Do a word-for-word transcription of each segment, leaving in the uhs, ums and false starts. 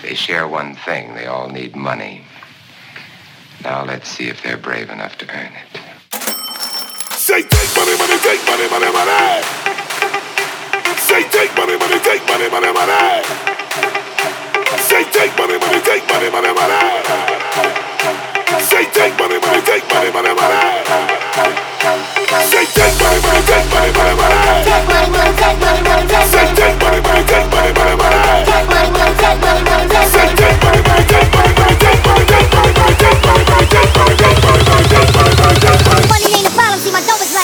They share one thing. They all need money. Now let's see if they're brave enough to earn it. Say take money, money, take money, money, money. Say take money, money, take money, money, money. Say take money, money, take money, money, money. Say take money, money, take money, money, money. Say take money, money, take money, money, money. Take money, money, take money, money, take. Say take money, money, take money, money, money. Take money, money, take money, money, take. Say take money, money, take money, money, take money, take money, money, take money, money, take money, take money, money, take money, money, take money. Money ain't a problem. See my dope is like.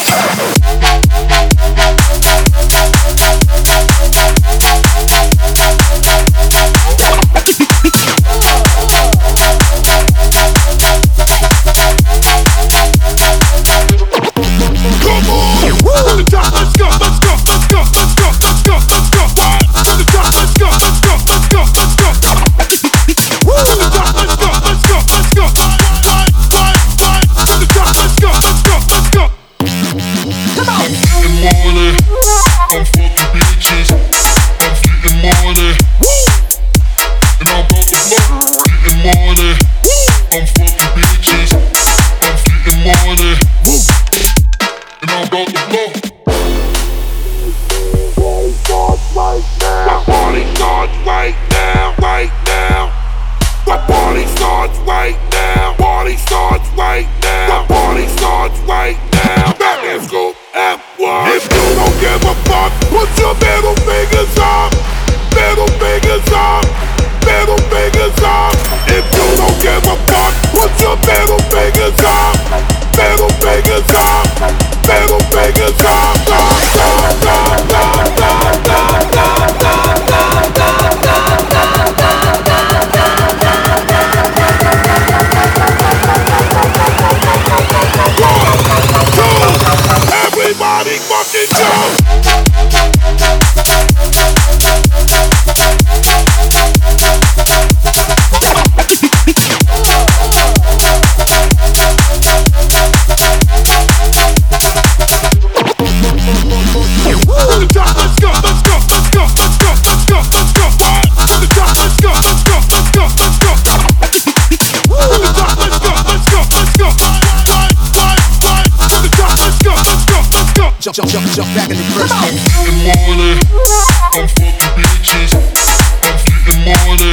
Jump, jump, jump, jump back in the first. I'm getting money, I'm fucking bitches, I'm getting money,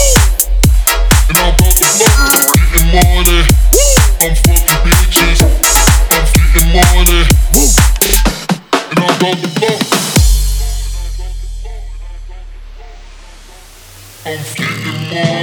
and I'm about to blow. Getting money, I'm fucking bitches, I'm getting money, and I'm about to blow. I'm getting money.